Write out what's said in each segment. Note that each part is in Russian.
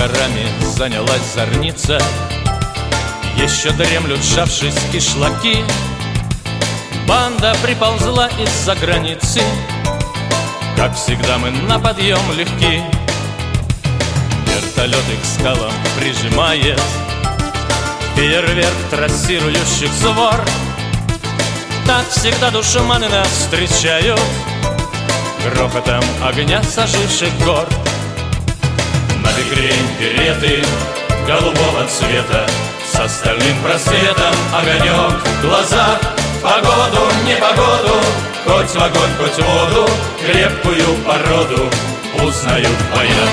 горами занялась зорница. Еще дремлют, сжавшись кишлаки. Банда приползла из-за границы. Как всегда мы на подъем легки. Вертолет их к скалам прижимает. Фейерверк трассирующих свор. Так всегда душманы нас встречают грохотом огня с оживших гор. На бекрень береты голубого цвета, со стальным просветом огонек в глазах. Погоду, непогоду, хоть в огонь, хоть в воду, крепкую породу узнают в боях.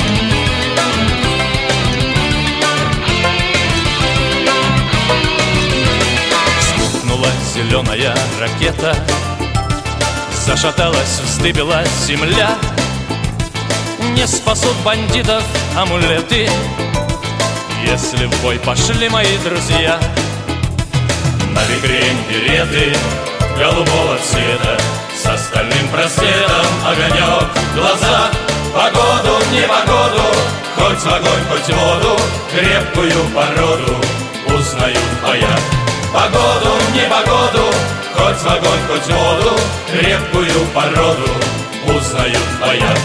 Вспыхнула зеленая ракета, зашаталась, вздыбилась земля. Не спасут бандитов амулеты, если в бой пошли мои друзья. На бекрень береты голубого цвета, со стальным просветом огонек в глазах. Погоду, непогоду, хоть в огонь, хоть в воду, крепкую породу узнают в боях. Погоду, непогоду, хоть в огонь, хоть в воду, крепкую породу узнают в боях.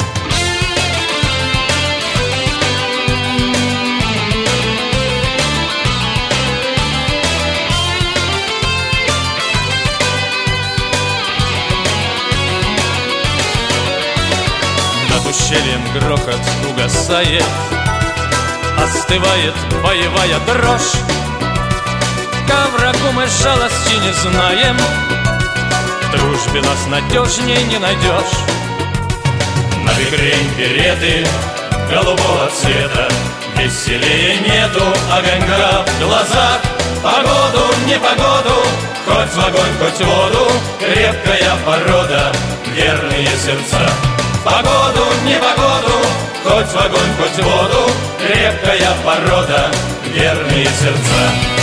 Ущельем грохот угасает, остывает боевая дрожь. Ко врагу мы жалости не знаем, в дружбе нас надежней не найдешь. На бекрень береты голубого цвета, веселее нету огонька в глазах. Погоду, непогоду, хоть в огонь, хоть в воду, крепкая порода, верные сердца. Погоду, непогоду, хоть в огонь, хоть в воду, крепкая порода, верные сердца.